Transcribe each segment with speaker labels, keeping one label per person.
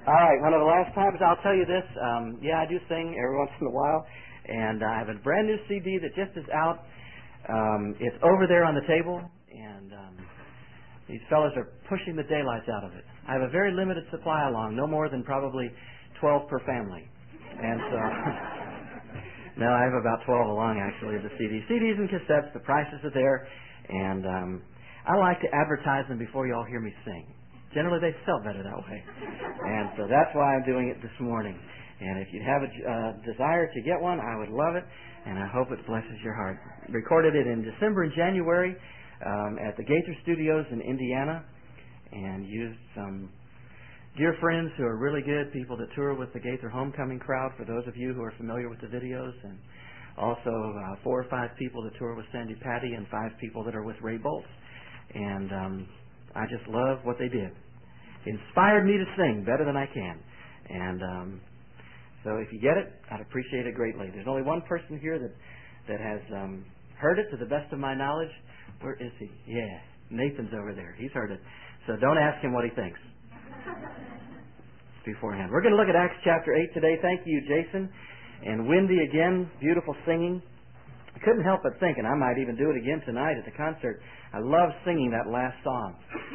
Speaker 1: All right, one of the last times I'll tell you this. I do sing every once in a while, and I have a brand new CD that just is out. It's over there on the table, and these fellas are pushing the daylights out of it. I have a very limited supply along, no more than probably 12 per family. And so, no, I have about 12 along, actually, of the CDs. CDs and cassettes, the prices are there, and I like to advertise them before you all hear me sing. Generally, they sell better that way. And so that's why I'm doing it this morning. And if you have a desire to get one, I would love it, and I hope it blesses your heart. Recorded it in December and January at the Gaither Studios in Indiana, and used some dear friends who are really good, people that tour with the Gaither Homecoming crowd, for those of you who are familiar with the videos, and also 4 or 5 people that tour with Sandy Patty, and 5 people that are with Ray Boltz. And I just love what they did. Inspired me to sing better than I can. And so if you get it, I'd appreciate it greatly. There's only one person here that has heard it to the best of my knowledge. Where is he? Yeah, Nathan's over there. He's heard it. So don't ask him what he thinks beforehand. We're going to look at Acts chapter 8 today. Thank you, Jason. And Wendy again, beautiful singing. I couldn't help but think, and I might even do it again tonight at the concert, I love singing that last song.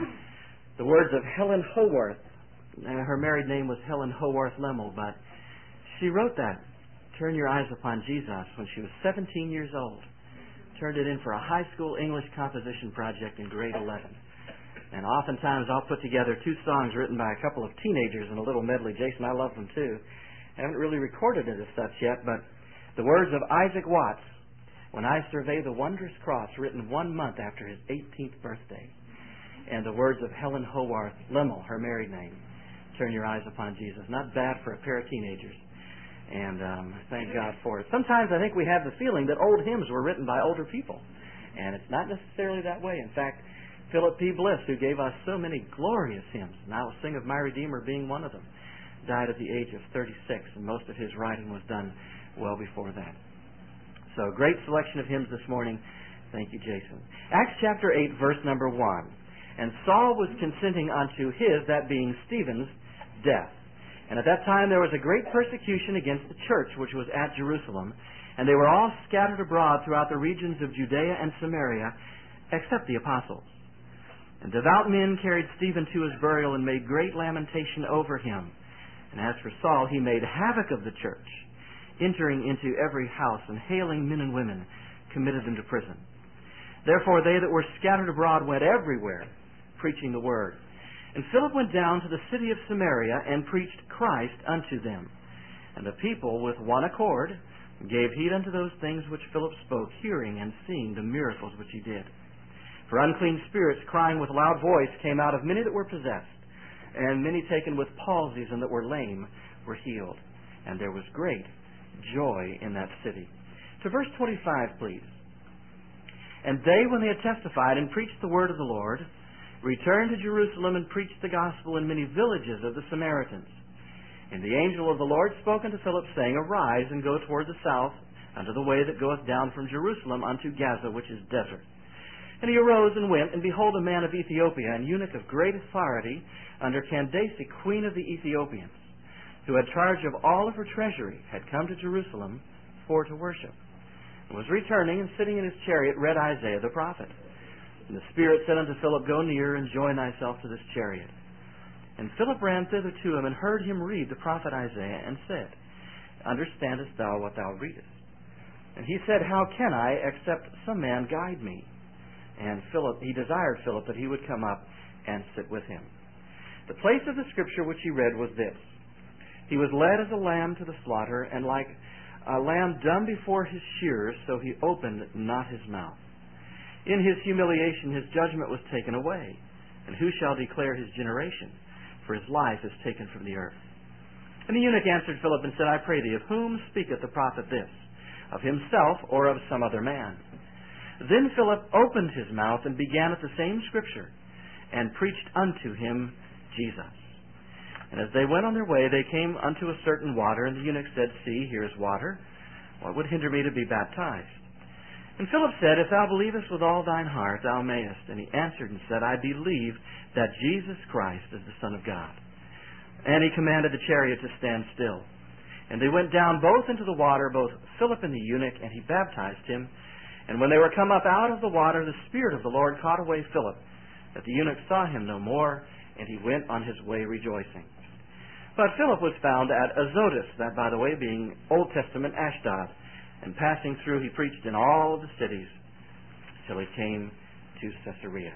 Speaker 1: The words of Helen Howarth. Her married name was Helen Howarth Lemmel, but she wrote that, Turn Your Eyes Upon Jesus, when she was 17 years old. Turned it in for a high school English composition project in grade 11. And oftentimes I'll put together 2 songs written by a couple of teenagers in a little medley. Jason, I love them too. I haven't really recorded it as such yet, but the words of Isaac Watts, When I Survey the Wondrous Cross, written 1 month after his 18th birthday. And the words of Helen Howarth Lemmel, her married name, Turn Your Eyes Upon Jesus. Not bad for a pair of teenagers. And thank God for it. Sometimes I think we have the feeling that old hymns were written by older people. And it's not necessarily that way. In fact, Philip P. Bliss, who gave us so many glorious hymns, and I will sing of My Redeemer being one of them, died at the age of 36, and most of his writing was done well before that. So, great selection of hymns this morning. Thank you, Jason. Acts chapter 8, verse number 1. And Saul was consenting unto his, that being Stephen's, death. And at that time there was a great persecution against the church which was at Jerusalem, and they were all scattered abroad throughout the regions of Judea and Samaria, except the apostles. And devout men carried Stephen to his burial and made great lamentation over him. And as for Saul, he made havoc of the church, entering into every house and hailing men and women, committed them to prison. Therefore they that were scattered abroad went everywhere, preaching the word. And Philip went down to the city of Samaria and preached Christ unto them. And the people with one accord gave heed unto those things which Philip spoke, hearing and seeing the miracles which he did. For unclean spirits, crying with loud voice, came out of many that were possessed, and many taken with palsies and that were lame were healed. And there was great joy in that city. To verse 25, please. And they, when they had testified and preached the word of the Lord, returned to Jerusalem and preached the gospel in many villages of the Samaritans. And the angel of the Lord spoke unto Philip, saying, Arise and go toward the south, unto the way that goeth down from Jerusalem unto Gaza, which is desert. And he arose and went, and behold, a man of Ethiopia, an eunuch of great authority, under Candace, queen of the Ethiopians, who had charge of all of her treasury, had come to Jerusalem for to worship, and was returning, and sitting in his chariot, read Isaiah the prophet. And the Spirit said unto Philip, Go near, and join thyself to this chariot. And Philip ran thither to him, and heard him read the prophet Isaiah, and said, Understandest thou what thou readest? And he said, How can I, except some man guide me? And he desired Philip that he would come up and sit with him. The place of the scripture which he read was this: He was led as a lamb to the slaughter, and like a lamb dumb before his shearers, so he opened not his mouth. In his humiliation his judgment was taken away. And who shall declare his generation? For his life is taken from the earth. And the eunuch answered Philip and said, I pray thee, of whom speaketh the prophet this? Of himself, or of some other man? Then Philip opened his mouth and began at the same scripture, and preached unto him Jesus. And as they went on their way, they came unto a certain water, and the eunuch said, See, here is water. What would hinder me to be baptized? And Philip said, If thou believest with all thine heart, thou mayest. And he answered and said, I believe that Jesus Christ is the Son of God. And he commanded the chariot to stand still. And they went down both into the water, both Philip and the eunuch, and he baptized him. And when they were come up out of the water, the Spirit of the Lord caught away Philip, that the eunuch saw him no more, and he went on his way rejoicing. But Philip was found at Azotus, that, by the way, being Old Testament Ashdod. And passing through, he preached in all of the cities till he came to Caesarea.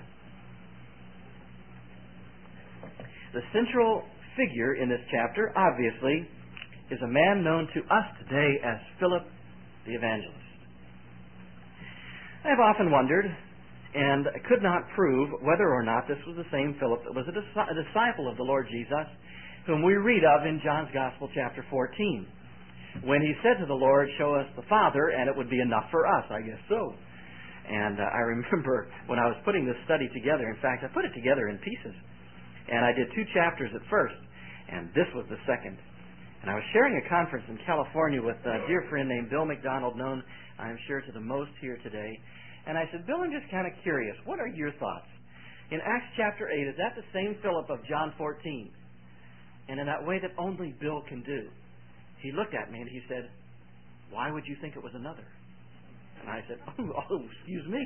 Speaker 1: The central figure in this chapter, obviously, is a man known to us today as Philip the Evangelist. I have often wondered, and could not prove whether or not this was the same Philip that was a disciple of the Lord Jesus, whom we read of in John's Gospel, chapter 14, when he said to the Lord, "Show us the Father, and it would be enough for us." I guess so. And I remember when I was putting this study together, in fact, I put it together in pieces. And I did 2 chapters at first, and this was the second. And I was sharing a conference in California with a dear friend named Bill McDonald, known, I'm sure, to the most here today. And I said, "Bill, I'm just kind of curious. What are your thoughts? In Acts chapter 8, is that the same Philip of John 14? And in that way that only Bill can do." He looked at me and he said, "Why would you think it was another?" And I said, oh, excuse me.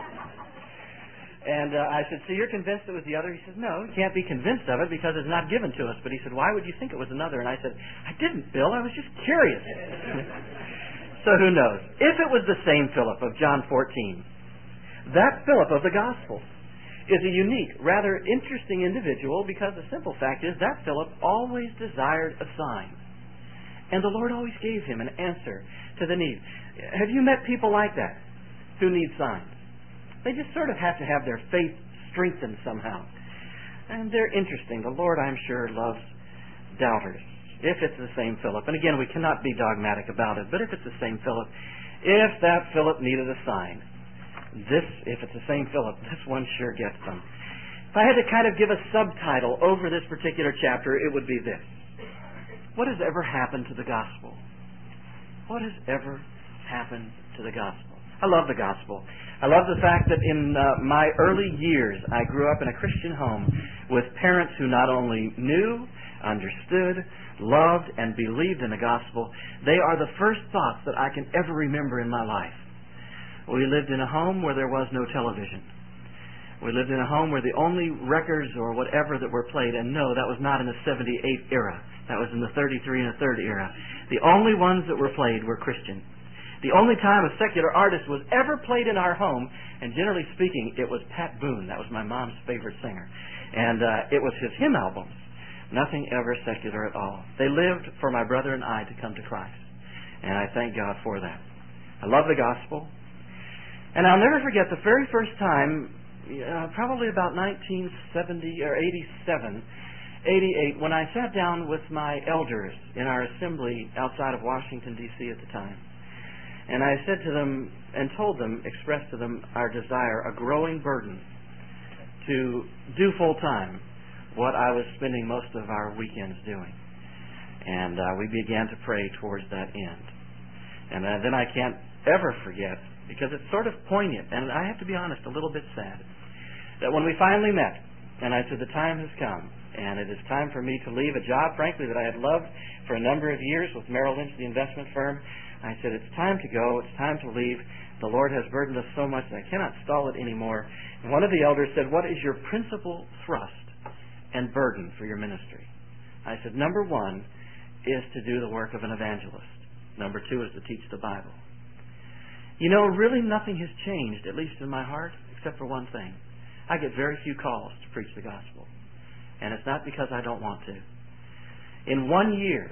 Speaker 1: And I said, "So you're convinced it was the other?" He said, "No, you can't be convinced of it because it's not given to us." But he said, "Why would you think it was another?" And I said, "I didn't, Bill. I was just curious." So who knows? If it was the same Philip of John 14, that Philip of the Gospel is a unique, rather interesting individual, because the simple fact is that Philip always desired a sign. And the Lord always gave him an answer to the need. Have you met people like that who need signs? They just sort of have to have their faith strengthened somehow. And they're interesting. The Lord, I'm sure, loves doubters. If it's the same Philip, and again, we cannot be dogmatic about it, but if it's the same Philip, if that Philip needed a sign, if it's the same Philip, this one sure gets them. If I had to kind of give a subtitle over this particular chapter, it would be this: what has ever happened to the gospel? What has ever happened to the gospel? I love the gospel. I love the fact that in my early years, I grew up in a Christian home with parents who not only knew, understood, loved, and believed in the gospel. They are the first thoughts that I can ever remember in my life. We lived in a home where there was no television. We lived in a home where the only records or whatever that were played, and no, that was not in the 78 era. That was in the 33 and the 3rd era. The only ones that were played were Christian. The only time a secular artist was ever played in our home, and generally speaking, it was Pat Boone. That was my mom's favorite singer. And it was his hymn albums. Nothing ever secular at all. They lived for my brother and I to come to Christ. And I thank God for that. I love the gospel. And I'll never forget the very first time, probably about 1970 or 87, 88, when I sat down with my elders in our assembly outside of Washington, D.C. at the time. And I said to them and told them, expressed to them our desire, a growing burden to do full time what I was spending most of our weekends doing. And we began to pray towards that end. And then I can't ever forget, because it's sort of poignant, and I have to be honest, a little bit sad, that when we finally met, and I said, the time has come, and it is time for me to leave a job, frankly, that I had loved for a number of years with Merrill Lynch, the investment firm. I said, it's time to go, it's time to leave. The Lord has burdened us so much that I cannot stall it anymore. And one of the elders said, what is your principal thrust and burden for your ministry? I said, number 1 is to do the work of an evangelist. Number 2 is to teach the Bible. You know, really nothing has changed, at least in my heart, except for one thing. I get very few calls to preach the gospel. And it's not because I don't want to. In 1 year,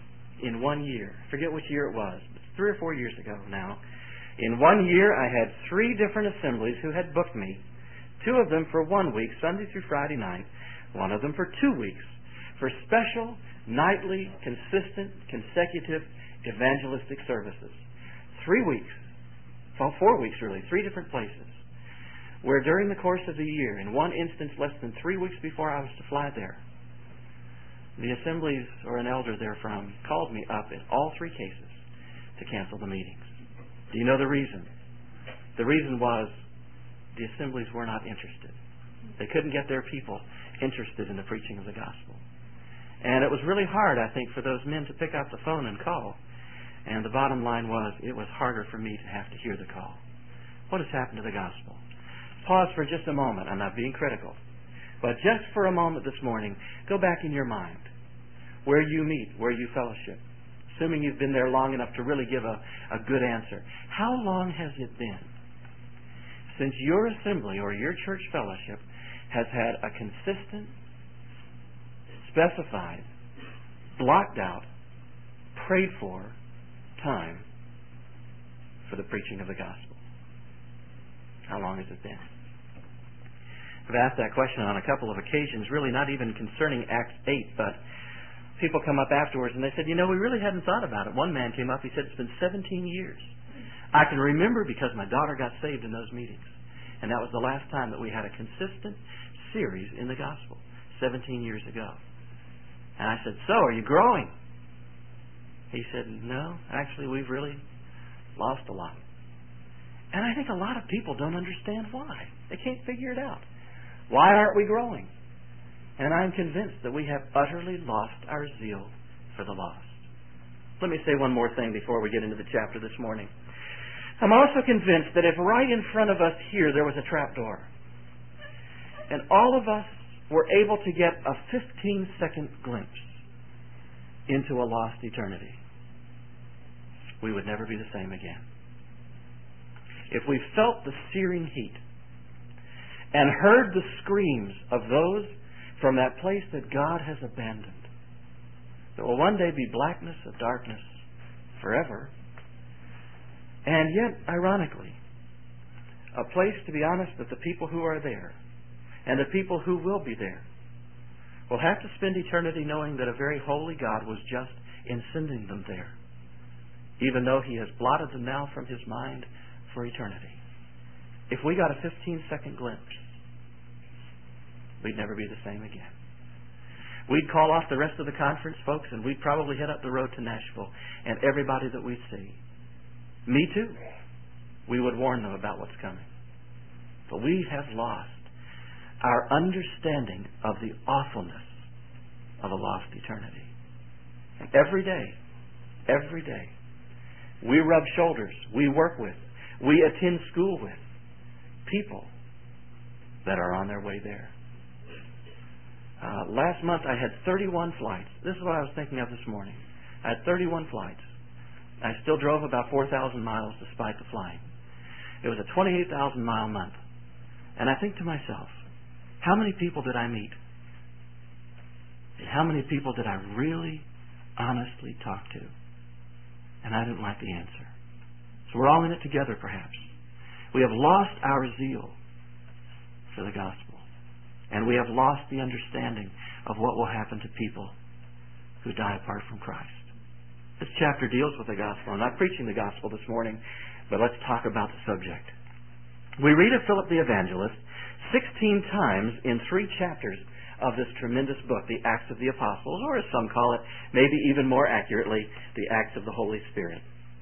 Speaker 1: forget which year it was, but 3 or 4 years ago now, in 1 year I had 3 different assemblies who had booked me, 2 of them for 1 week, Sunday through Friday night, 1 of them for 2 weeks, for special, nightly, consistent, consecutive evangelistic services. 3 weeks, well, 4 weeks really, 3 different places, where during the course of the year, in one instance less than 3 weeks before I was to fly there, the assemblies or an elder therefrom called me up in all 3 cases to cancel the meetings. Do you know the reason? The reason was the assemblies were not interested. They couldn't get their people interested in the preaching of the gospel. And it was really hard, I think, for those men to pick up the phone and call. And the bottom line was, it was harder for me to have to hear the call. What has happened to the gospel? Pause for just a moment. I'm not being critical. But just for a moment this morning, go back in your mind. Where you meet, where you fellowship. Assuming you've been there long enough to really give a good answer. How long has it been since your assembly or your church fellowship has had a consistent, specified, blocked out, prayed for time for the preaching of the gospel? How long has it been? I've asked that question on a couple of occasions, really not even concerning Acts 8, but people come up afterwards and they said, we really hadn't thought about it. One man came up, he said, it's been 17 years. I can remember because my daughter got saved in those meetings. And that was the last time that we had a consistent series in the gospel, 17 years ago. And I said, so, are you growing? He said, no, actually we've really lost a lot. And I think a lot of people don't understand why. They can't figure it out. Why aren't we growing? And I'm convinced that we have utterly lost our zeal for the lost. Let me say one more thing before we get into the chapter this morning. I'm also convinced that if right in front of us here there was a trap door, and all of us were able to get a 15-second glimpse into a lost eternity, we would never be the same again. If we felt the searing heat and heard the screams of those from that place that God has abandoned, that will one day be blackness of darkness forever, and yet, ironically, a place, to be honest, that the people who are there and the people who will be there will have to spend eternity knowing that a very holy God was just in sending them there, even though He has blotted them now from His mind for eternity. If we got a 15-second glimpse, we'd never be the same again. We'd call off the rest of the conference, folks, and we'd probably head up the road to Nashville, and everybody that we'd see, me too, we would warn them about what's coming. But we have lost our understanding of the awfulness of a lost eternity. And every day, we rub shoulders, we work with, we attend school with people that are on their way there. Last month I had 31 flights. This is what I was thinking of this morning. I had 31 flights. I still drove about 4,000 miles despite the flying. It was a 28,000-mile month. And I think to myself, how many people did I meet? And how many people did I really, honestly talk to? And I didn't like the answer. So we're all in it together, perhaps. We have lost our zeal for the gospel. And we have lost the understanding of what will happen to people who die apart from Christ. This chapter deals with the gospel. I'm not preaching the gospel this morning, but let's talk about the subject. We read of Philip the Evangelist 16 times in 3 chapters of this tremendous book, the Acts of the Apostles, or as some call it, maybe even more accurately, the Acts of the Holy Spirit.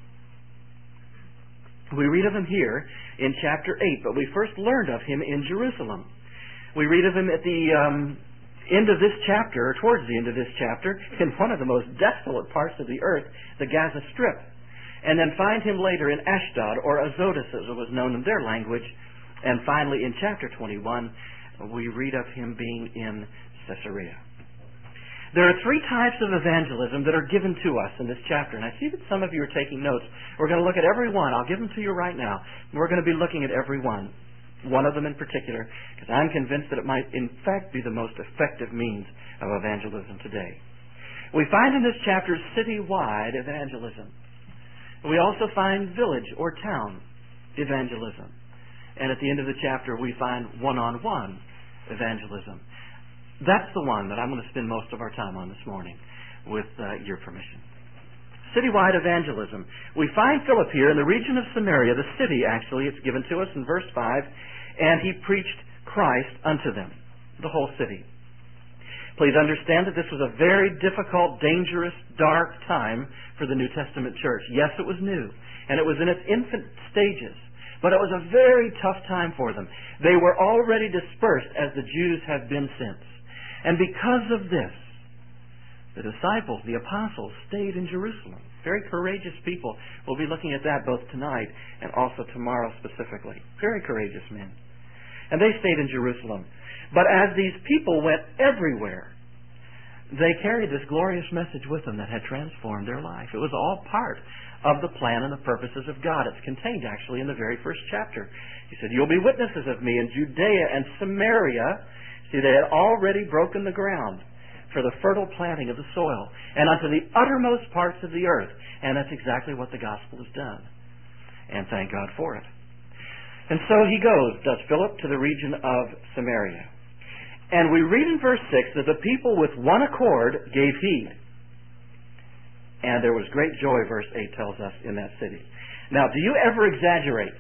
Speaker 1: We read of him here in chapter 8, but we first learned of him in Jerusalem. We read of him at the end of this chapter, or towards the end of this chapter, in one of the most desolate parts of the earth, the Gaza Strip. And then find him later in Ashdod, or Azotus as it was known in their language. And finally in chapter 21, we read of him being in Caesarea. There are 3 types of evangelism that are given to us in this chapter. And I see that some of you are taking notes. We're going to look at every one. I'll give them to you right now. We're going to be looking at every one. One of them in particular, because I'm convinced that it might in fact be the most effective means of evangelism today. We find in this chapter citywide evangelism. We also find village or town evangelism. And at the end of the chapter we find one-on-one evangelism. That's the one that I'm going to spend most of our time on this morning, with your permission. Citywide evangelism. We find Philip here in the region of Samaria, the city actually, it's given to us in verse 5, and he preached Christ unto them, the whole city. Please understand that this was a very difficult, dangerous, dark time for the New Testament church. Yes, it was new, and it was in its infant stages, but it was a very tough time for them. They were already dispersed as the Jews have been since. And because of this, The disciples, the apostles, stayed in Jerusalem. Very courageous people. We'll be looking at that both tonight and also tomorrow specifically. Very courageous men. And they stayed in Jerusalem. But as these people went everywhere, they carried this glorious message with them that had transformed their life. It was all part of the plan and the purposes of God. It's contained actually in the very first chapter. He said, "You'll be witnesses of me in Judea and Samaria." See, they had already broken the ground for the fertile planting of the soil, and unto the uttermost parts of the earth. And that's exactly what the gospel has done. And thank God for it. And so he goes, does Philip, to the region of Samaria. And we read in verse 6 that the people with one accord gave heed. And there was great joy, verse 8 tells us, in that city. Now, do you ever exaggerate?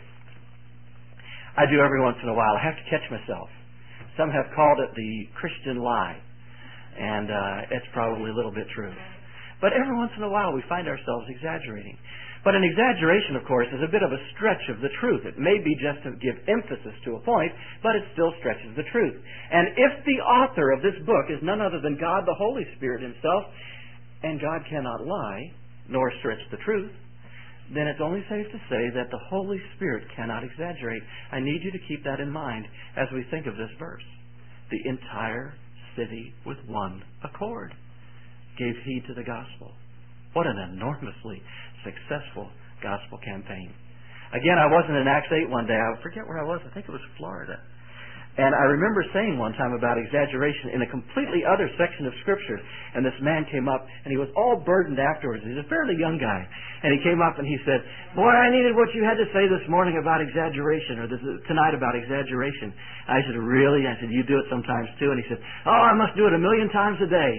Speaker 1: I do every once in a while. I have to catch myself. Some have called it the Christian lie. And it's probably a little bit true. But every once in a while we find ourselves exaggerating. But an exaggeration, of course, is a bit of a stretch of the truth. It may be just to give emphasis to a point, but it still stretches the truth. And if the author of this book is none other than God, the Holy Spirit himself, and God cannot lie, nor stretch the truth, then it's only safe to say that the Holy Spirit cannot exaggerate. I need you to keep that in mind as we think of this verse. The entire city with one accord gave heed to the gospel. What an enormously successful gospel campaign. Again, I wasn't in Acts 8 one day. I forget where I was. I think it was Florida. And I remember saying one time about exaggeration in a completely other section of Scripture. And this man came up, and he was all burdened afterwards. He's a fairly young guy. And he came up and he said, "Boy, I needed what you had to say this morning about exaggeration, or tonight about exaggeration." I said, "Really?" I said, "You do it sometimes too?" And he said, "Oh, I must do it 1,000,000 times a day."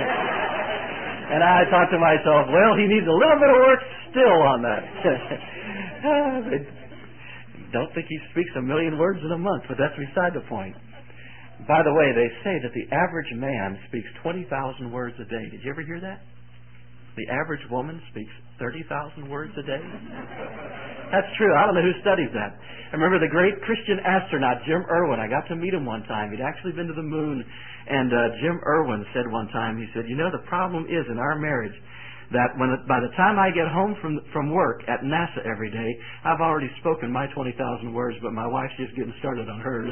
Speaker 1: And I thought to myself, well, he needs a little bit of work still on that. Don't think he speaks 1,000,000 words in a month, but that's beside the point. By the way, they say that the average man speaks 20,000 words a day. Did you ever hear that? The average woman speaks 30,000 words a day. That's true. I don't know who studies that. I remember the great Christian astronaut, Jim Irwin. I got to meet him one time. He'd actually been to the moon. And Jim Irwin said one time, he said, "You know, the problem is in our marriage that by the time I get home from work at NASA every day, I've already spoken my 20,000 words, but my wife's just getting started on hers."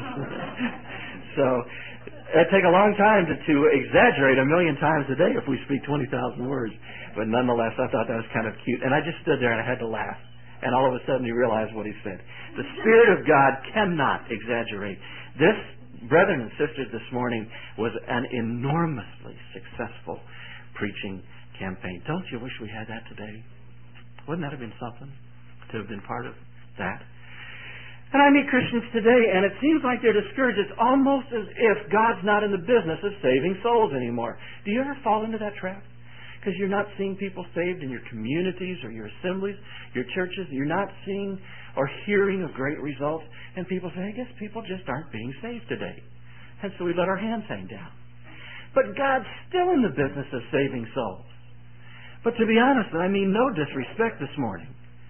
Speaker 1: So it'd take a long time to exaggerate 1,000,000 times a day if we speak 20,000 words. But nonetheless, I thought that was kind of cute. And I just stood there and I had to laugh. And all of a sudden you realize what he said. The Spirit of God cannot exaggerate. This, brethren and sisters, this morning was an enormously successful preaching campaign. Don't you wish we had that today? Wouldn't that have been something to have been part of that? And I meet Christians today, and it seems like they're discouraged. It's almost as if God's not in the business of saving souls anymore. Do you ever fall into that trap? Because you're not seeing people saved in your communities or your assemblies, your churches. You're not seeing or hearing of great results. And people say, "I guess people just aren't being saved today." And so we let our hands hang down. But God's still in the business of saving souls. But to be honest, and I mean no disrespect this morning,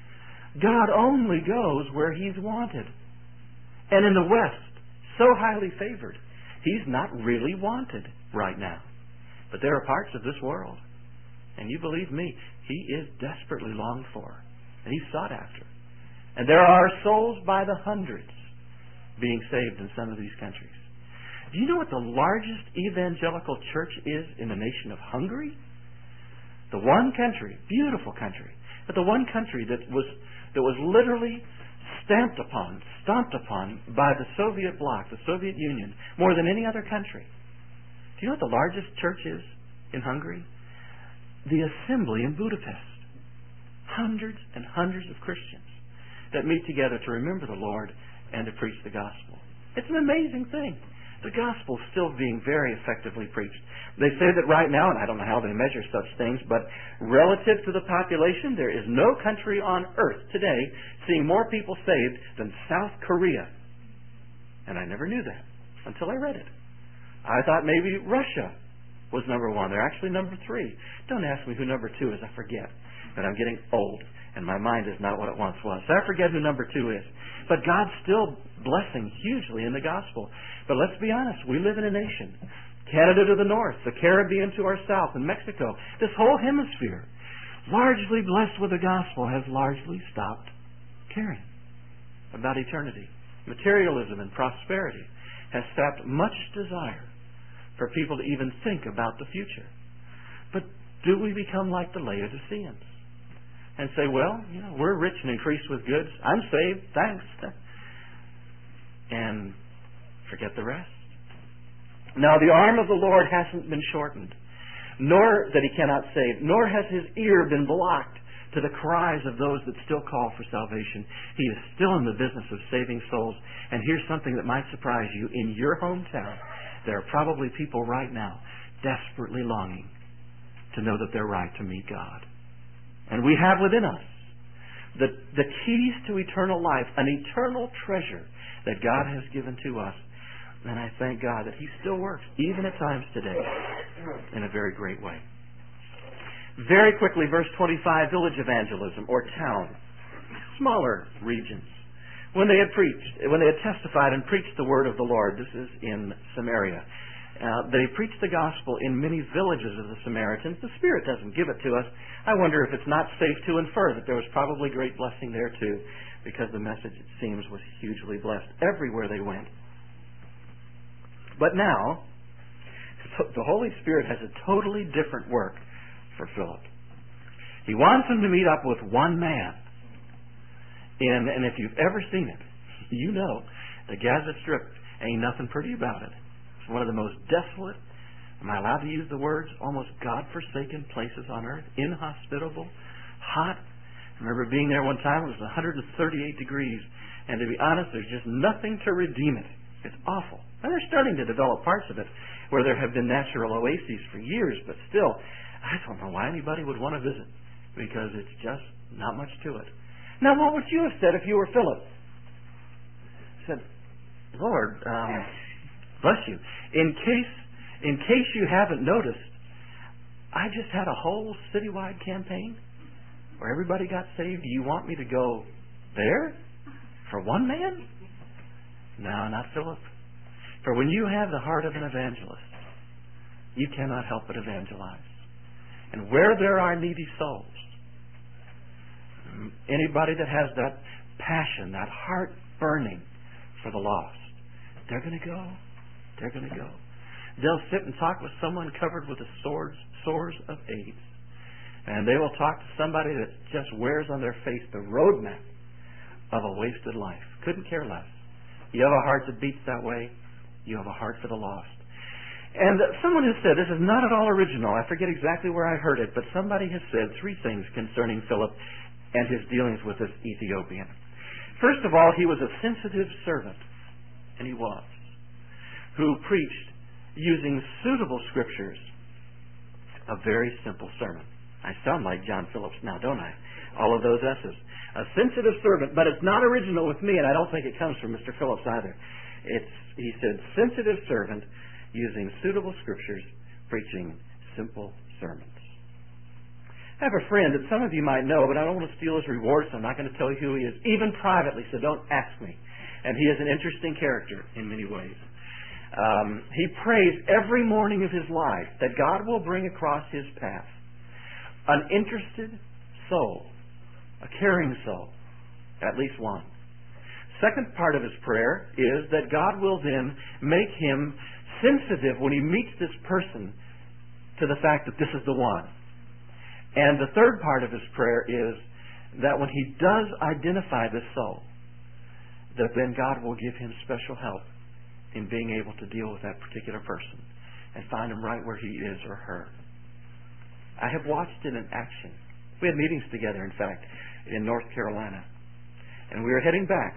Speaker 1: God only goes where He's wanted. And in the West, so highly favored, He's not really wanted right now. But there are parts of this world, and you believe me, He is desperately longed for, and He's sought after. And there are souls by the hundreds being saved in some of these countries. Do you know what the largest evangelical church is in the nation of Hungary? The one country, beautiful country, but the one country that was literally stomped upon by the Soviet bloc, the Soviet Union, more than any other country. Do you know what the largest church is in Hungary? The Assembly in Budapest. Hundreds and hundreds of Christians that meet together to remember the Lord and to preach the gospel. It's an amazing thing. The gospel is still being very effectively preached. They say that right now, and I don't know how they measure such things, but relative to the population, there is no country on earth today seeing more people saved than South Korea. And I never knew that until I read it. I thought maybe Russia was number one. They're actually number 3. Don't ask me who number 2 is. I forget. But I'm getting old, and my mind is not what it once was. So I forget who number 2 is. But God's still blessing hugely in the gospel. But let's be honest, we live in a nation Canada to the north, the Caribbean to our south, and Mexico. This whole hemisphere, largely blessed with the gospel, has largely stopped caring about eternity. Materialism and prosperity has sapped much desire for people to even think about the future. But do we become like the Laodiceans and say, well, we're rich and increased with goods. I'm saved, thanks. And forget the rest? Now, the arm of the Lord hasn't been shortened, nor that He cannot save, nor has His ear been blocked to the cries of those that still call for salvation. He is still in the business of saving souls. And here's something that might surprise you. In your hometown, there are probably people right now desperately longing to know that they're right to meet God. And we have within us the keys to eternal life, an eternal treasure that God has given to us. And I thank God that He still works, even at times today, in a very great way. Very quickly, verse 25, village evangelism, or town. Smaller regions. When they had testified and preached the word of the Lord, this is in Samaria, they preached the gospel in many villages of the Samaritans. The Spirit doesn't give it to us. I wonder if it's not safe to infer that there was probably great blessing there too, because the message, it seems, was hugely blessed everywhere they went. But now, the Holy Spirit has a totally different work for Philip. He wants him to meet up with one man. And if you've ever seen it, you know the Gaza Strip ain't nothing pretty about it. It's one of the most desolate, am I allowed to use the words, almost God-forsaken places on earth. Inhospitable, hot. I remember being there one time, it was 138 degrees. And to be honest, there's just nothing to redeem it. It's awful. And they're starting to develop parts of it where there have been natural oases for years, but still, I don't know why anybody would want to visit, because it's just not much to it. Now, what would you have said if you were Philip? Said, Lord, bless you. In case you haven't noticed, I just had a whole citywide campaign where everybody got saved. Do you want me to go there for one man? No, not Philip. For when you have the heart of an evangelist, you cannot help but evangelize. And where there are needy souls, anybody that has that passion, that heart burning for the lost, they're going to go. They're going to go. They'll sit and talk with someone covered with the sores of AIDS. And they will talk to somebody that just wears on their face the roadmap of a wasted life. Couldn't care less. You have a heart that beats that way. You have a heart for the lost. And someone has said, this is not at all original. I forget exactly where I heard it, but somebody has said three things concerning Philip and his dealings with this Ethiopian. First of all, he was a sensitive servant, and he was, who preached using suitable scriptures a very simple sermon. I sound like John Phillips now, don't I? All of those S's. A sensitive servant, but it's not original with me, and I don't think it comes from Mr. Phillips either. He said, sensitive servant using suitable scriptures, preaching simple sermons. I have a friend that some of you might know, but I don't want to steal his reward, so I'm not going to tell you who he is, even privately, so don't ask me. And he is an interesting character in many ways. He prays every morning of his life that God will bring across his path an interested soul, a caring soul, at least one. Second part of his prayer is that God will then make him sensitive when he meets this person to the fact that this is the one. And the third part of his prayer is that when he does identify this soul, that then God will give him special help in being able to deal with that particular person and find him right where he is or her. I have watched it in action. We had meetings together, in fact, in North Carolina. And we were heading back.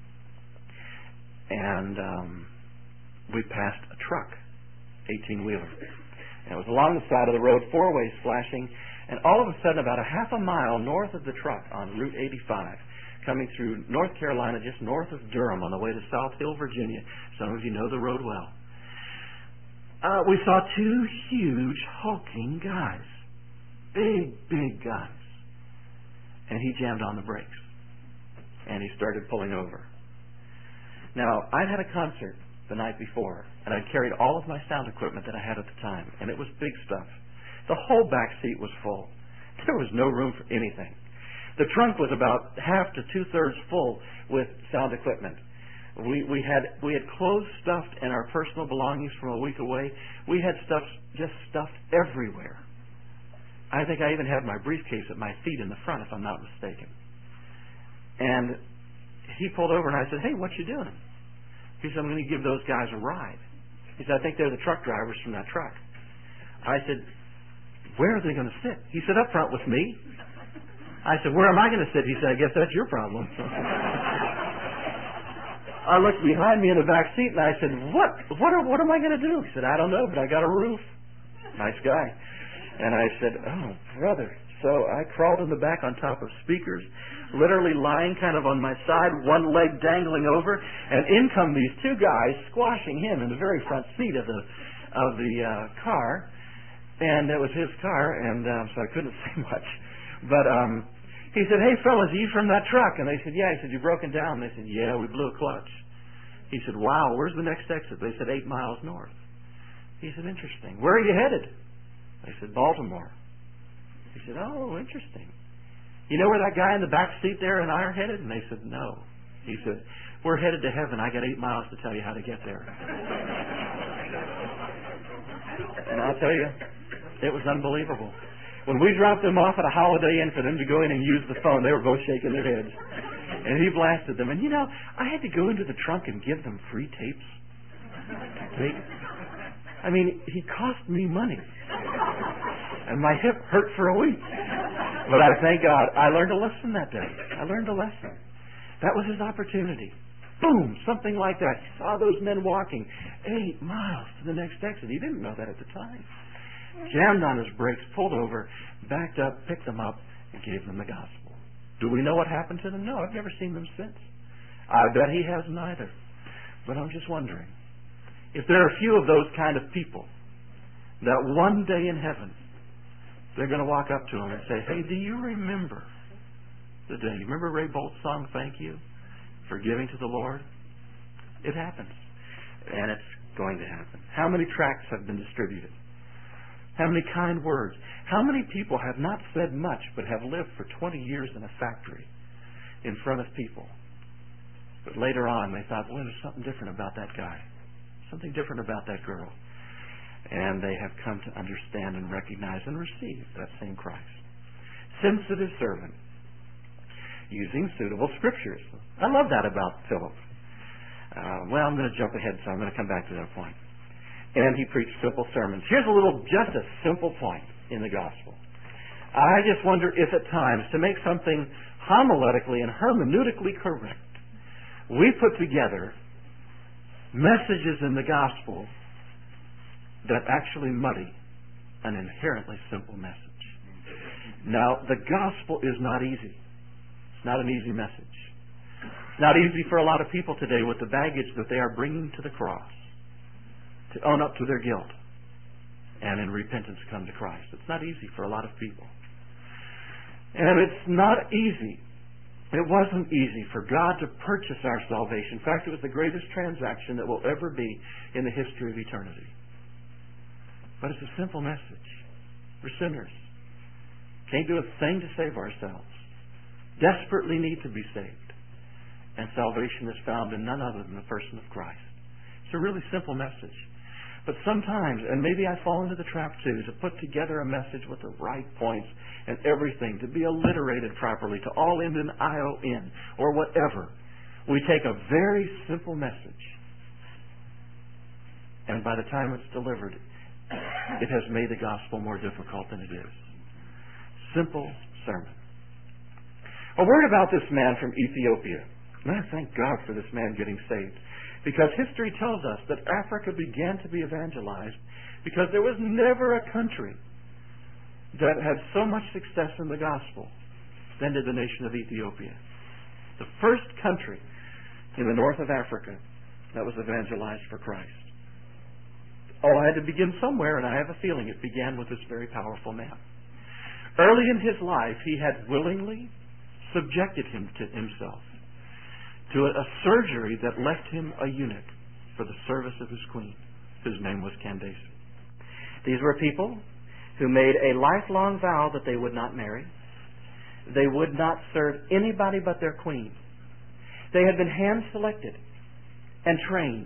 Speaker 1: And we passed a truck, 18-wheeler. And it was along the side of the road, four-ways flashing. And all of a sudden, about a half a mile north of the truck on Route 85, coming through North Carolina, just north of Durham on the way to South Hill, Virginia. Some of you know the road well. We saw two huge, hulking guys. Big, big guys. And he jammed on the brakes. And he started pulling over. Now, I'd had a concert
Speaker 2: the night before, and I'd carried all of my sound equipment that I had at the time, and it was big stuff. The whole back seat was full. There was no room for anything. The trunk was about half to two-thirds full with sound equipment. We had clothes stuffed and our personal belongings from a week away. We had stuff just stuffed everywhere. I think I even had my briefcase at my feet in the front, if I'm not mistaken. And he pulled over and I said, "Hey, what you doing?" He said, "I'm going to give those guys a ride." He said, "I think they're the truck drivers from that truck." I said, "Where are they going to sit?" He said, "Up front with me." I said, "Where am I going to sit?" He said, "I guess that's your problem." I looked behind me in the back seat and I said, What am I going to do?" He said, "I don't know, but I got a roof." Nice guy. And I said, "Oh, brother." So I crawled in the back on top of speakers, literally lying kind of on my side, one leg dangling over, and in come these two guys squashing him in the very front seat of the car. And it was his car, and so I couldn't say much. But he said, "Hey, fellas, are you from that truck?" And they said, "Yeah." He said, "You broken down?" And they said, "Yeah, we blew a clutch." He said, "Wow, where's the next exit?" They said, 8 miles north. He said, "Interesting. Where are you headed?" They said, "Baltimore." He said, "Oh, interesting. You know where that guy in the back seat there and I are headed?" And they said, "No." He said, "We're headed to heaven. I got 8 miles to tell you how to get there." And I'll tell you, it was unbelievable. When we dropped them off at a Holiday Inn for them to go in and use the phone, they were both shaking their heads. And he blasted them. And you know, I had to go into the trunk and give them free tapes. I mean, he cost me money. And my hip hurt for a week. But I thank God I learned a lesson that day. I learned a lesson. That was his opportunity. Boom, something like that. He saw those men walking 8 miles to the next exit. He didn't know that at the time. Jammed on his brakes, pulled over, backed up, picked them up, and gave them the gospel. Do we know what happened to them? No, I've never seen them since. I bet he hasn't either. But I'm just wondering, if there are a few of those kind of people, that one day in heaven, they're going to walk up to him and say, "Hey, do you remember the day? You remember Ray Bolt's song, 'Thank You for Giving to the Lord'?" It happens. And it's going to happen. How many tracts have been distributed? How many kind words? How many people have not said much but have lived for 20 years in a factory in front of people? But later on they thought, well, there's something different about that guy. Something different about that girl. And they have come to understand and recognize and receive that same Christ. Sensitive servant. Using suitable scriptures. I love that about Philip. Well, I'm going to jump ahead, so I'm going to come back to that point. And he preached simple sermons. Here's just a simple point in the gospel. I just wonder if at times, to make something homiletically and hermeneutically correct, we put together messages in the gospel that actually muddy an inherently simple message. Now, the gospel is not easy. It's not an easy message. It's not easy for a lot of people today with the baggage that they are bringing to the cross to own up to their guilt and in repentance come to Christ. It's not easy for a lot of people. And it's not easy. It wasn't easy for God to purchase our salvation. In fact, it was the greatest transaction that will ever be in the history of eternity. But it's a simple message. We're sinners. Can't do a thing to save ourselves. Desperately need to be saved. And salvation is found in none other than the person of Christ. It's a really simple message. But sometimes, and maybe I fall into the trap too, to put together a message with the right points and everything, to be alliterated properly, to all end in I-O-N, or whatever. We take a very simple message, and by the time it's delivered, it has made the gospel more difficult than it is. Simple sermon. A word about this man from Ethiopia. And I thank God for this man getting saved. Because history tells us that Africa began to be evangelized because there was never a country that had so much success in the gospel than did the nation of Ethiopia. The first country in the north of Africa that was evangelized for Christ. Oh, I had to begin somewhere, and I have a feeling it began with this very powerful man. Early in his life, he had willingly subjected himself to a surgery that left him a eunuch. for the service of his queen, whose name was Candace.
Speaker 1: These were people who made a lifelong vow that they would not marry. They would not serve anybody but their queen. They had been hand-selected and trained.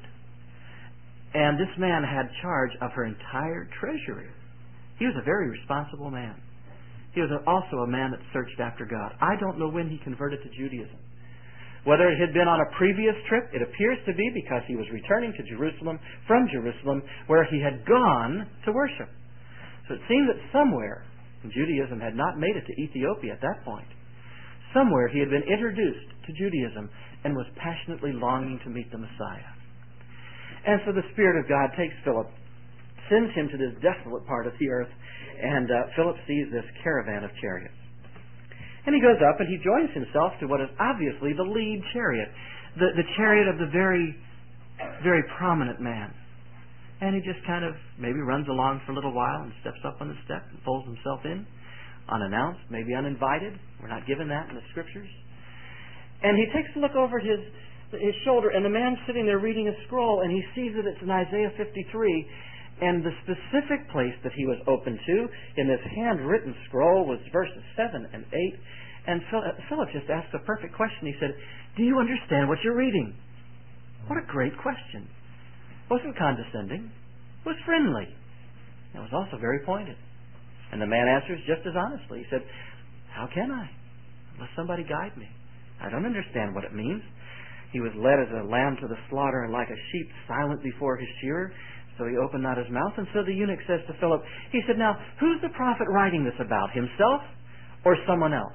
Speaker 1: And this man had charge of her entire treasury. He was a very responsible man. He was also a man that searched after God. I don't know when he converted to Judaism. Whether it had been on a previous trip, it appears to be because he was returning to Jerusalem, from Jerusalem, where he had gone to worship. So it seemed that somewhere, and Judaism had not made it to Ethiopia at that point, somewhere he had been introduced to Judaism and was passionately longing to meet the Messiah. And so the Spirit of God takes Philip, sends him to this desolate part of the earth, and Philip sees this caravan of chariots. And he goes up and he joins himself to what is obviously the lead chariot, the chariot of the very, very prominent man. And he just kind of maybe runs along for a little while and steps up on the step and pulls himself in, unannounced, maybe uninvited. We're not given that in the Scriptures. And he takes a look over his shoulder, and the man's sitting there reading a scroll, and he sees that it's in Isaiah 53, and the specific place that he was open to in this handwritten scroll was verses 7 and 8. And Philip just asked a perfect question. He said, "Do you understand what you're reading?" What a great question. It wasn't condescending. It was friendly. It was also very pointed. And the man answers just as honestly. He said, "How can I? Unless somebody guide me. I don't understand what it means." He was led as a lamb to the slaughter, and like a sheep silent before his shearer. So he opened not his mouth. And so the eunuch says to Philip, he said, "Now, who's the prophet writing this about? Himself or someone else?"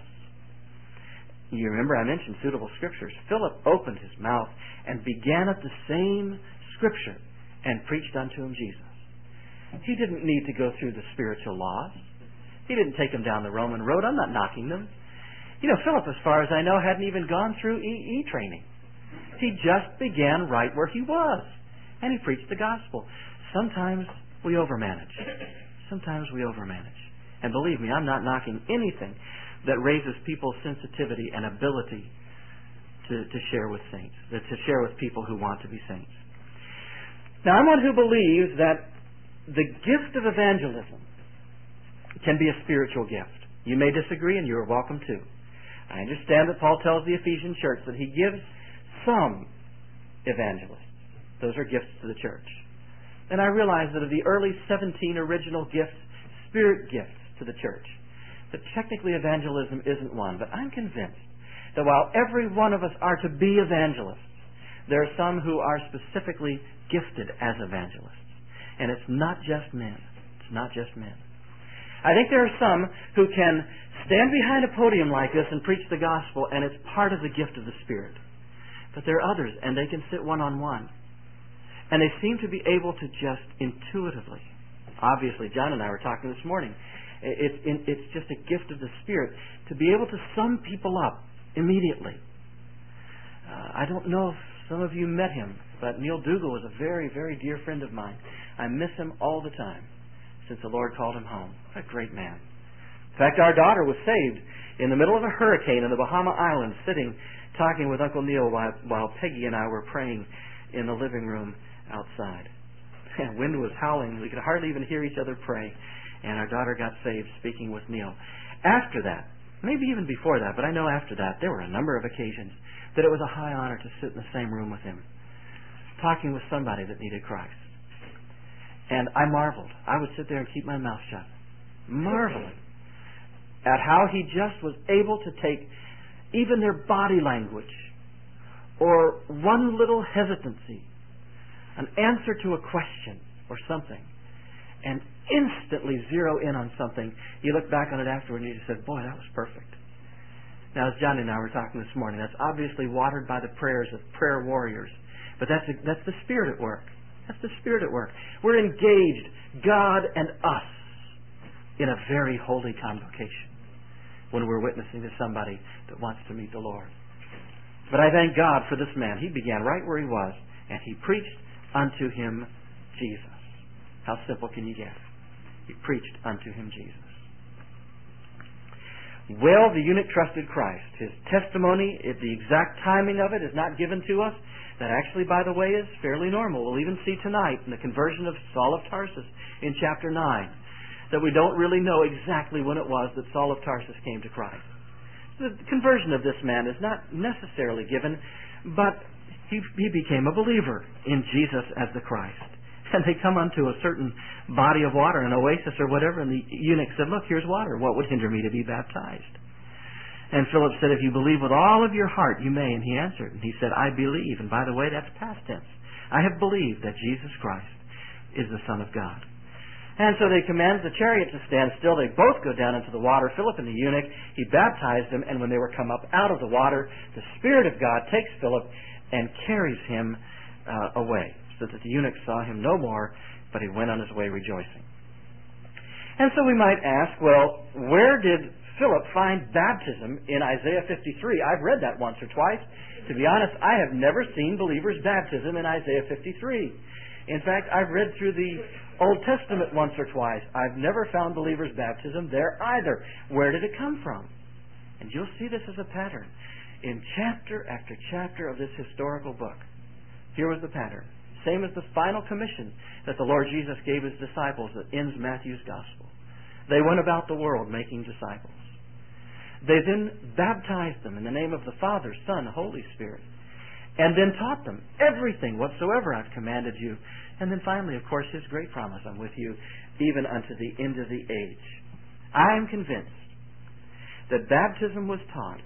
Speaker 1: You remember I mentioned suitable scriptures. Philip opened his mouth and began at the same scripture and preached unto him Jesus. He didn't need to go through the spiritual laws. He didn't take them down the Roman road. I'm not knocking them. You know, Philip, as far as I know, hadn't even gone through EE training. He just began right where he was, and he preached the gospel. Sometimes we overmanage. Sometimes we overmanage. And believe me, I'm not knocking anything that raises people's sensitivity and ability to share with saints, to share with people who want to be saints. Now, I'm one who believes that the gift of evangelism can be a spiritual gift. You may disagree, and you are welcome to. I understand that Paul tells the Ephesian church that he gives some evangelists. Those are gifts to the church. And I realize that of the early 17 original gifts, spirit gifts to the church, that technically evangelism isn't one. But I'm convinced that while every one of us are to be evangelists, there are some who are specifically gifted as evangelists. And it's not just men. It's not just men. I think there are some who can stand behind a podium like this and preach the gospel, and it's part of the gift of the Spirit. But there are others, and they can sit one-on-one. And they seem to be able to just intuitively. Obviously, John and I were talking this morning. It's just a gift of the Spirit to be able to sum people up immediately. I don't know if some of you met him, but Neil Dougal was a very, very dear friend of mine. I miss him all the time since the Lord called him home. What a great man. In fact, our daughter was saved in the middle of a hurricane in the Bahama Islands, sitting talking with Uncle Neil while Peggy and I were praying in the living room outside. The wind was howling. We could hardly even hear each other pray. And our daughter got saved speaking with Neil. After that, maybe even before that, but I know after that, there were a number of occasions that it was a high honor to sit in the same room with him, talking with somebody that needed Christ. And I marveled. I would sit there and keep my mouth shut, marveling at how he just was able to take even their body language or one little hesitancy, an answer to a question or something, and instantly zero in on something. You look back on it afterward and you just said, "Boy, that was perfect." Now, as Johnny and I were talking this morning, that's obviously watered by the prayers of prayer warriors. But that's the Spirit at work. That's the Spirit at work. We're engaged, God and us, in a very holy convocation when we're witnessing to somebody that wants to meet the Lord. But I thank God for this man. He began right where he was, and he preached unto him Jesus. How simple can you get? He preached unto him Jesus. Well, the eunuch trusted Christ. His testimony, the exact timing of it is not given to us. That actually, by the way, is fairly normal. We'll even see tonight in the conversion of Saul of Tarsus in chapter 9 that we don't really know exactly when it was that Saul of Tarsus came to Christ. The conversion of this man is not necessarily given, but he became a believer in Jesus as the Christ. And they come unto a certain body of water, an oasis or whatever, and the eunuch said, look, here's water. What would hinder me to be baptized? And Philip said, if you believe with all of your heart, you may. And he answered, and he said, I believe. And by the way, that's past tense. I have believed that Jesus Christ is the Son of God. And so they command the chariot to stand still. They both go down into the water, Philip and the eunuch. He baptized them, and when they were come up out of the water, the Spirit of God takes Philip and carries him away, so that the eunuch saw him no more, but he went on his way rejoicing. And so we might ask, well, where did Philip find baptism in Isaiah 53? I've read that once or twice. To be honest, I have never seen believers' baptism in Isaiah 53. In fact, I've read through the Old Testament once or twice. I've never found believers' baptism there either. Where did it come from? And you'll see this as a pattern. In chapter after chapter of this historical book, here was the pattern. Same as the final commission that the Lord Jesus gave His disciples that ends Matthew's Gospel. They went about the world making disciples. They then baptized them in the name of the Father, Son, Holy Spirit, and then taught them everything whatsoever I've commanded you. And then finally, of course, His great promise, I'm with you even unto the end of the age. I am convinced that baptism was taught